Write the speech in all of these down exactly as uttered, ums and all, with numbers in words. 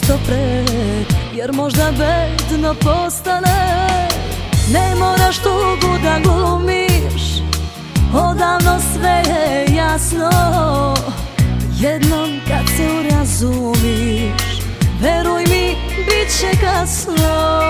nešto pre, jer možda bedno postane. Ne moraš tugu da glumiš, odavno sve je jasno. Jednom kad se urazumiš, veruj mi, bit će kasno.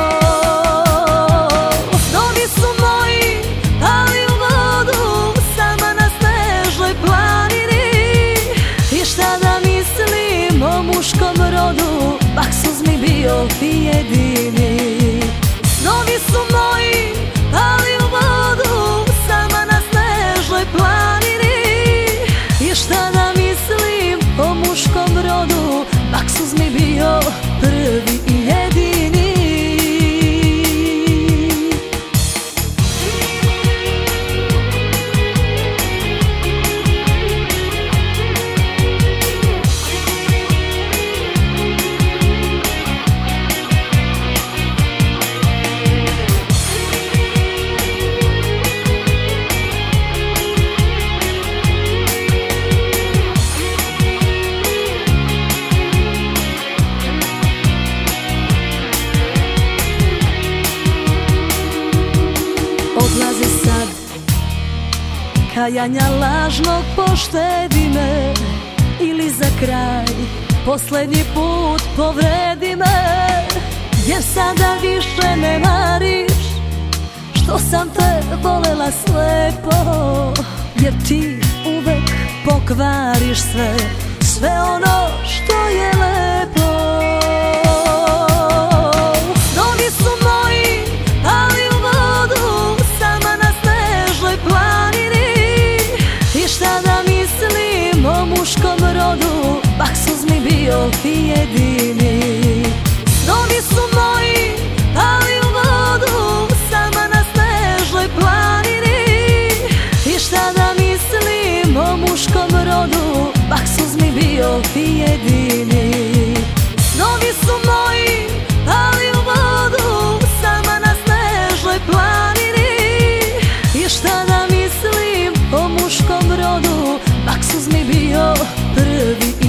Snovi su moji, ali u vodu, sama na snežnoj planini. I šta da mislim o muškom rodu, baksuz mi bio ti jedini. Snovi su moji, ali u vodu, sama na snežnoj planini. I šta da mislim o muškom rodu, baksuz mi bio prvi i jedini. Odlazi sad, kajanja lažnog poštedi me, ili za kraj posljednji put povredi me. Jer sada više ne mariš što sam te volela slepo, jer ti uvek pokvariš sve, sve ono što je lepo. Snovi su moji, ali u vodu, sama na snežnoj planini. I šta da mislim o muškom rodu, baksuz mi bio ti jedini. Snovi su moji, ali u vodu, sama na snežnoj planini. I šta da mislim o muškom rodu, baksuz mi bio ti jedini. Snovi su moji, ali u vodu, sama na snežnoj planini. I šta da mislim o muškom rodu, baksuz mi bio prvi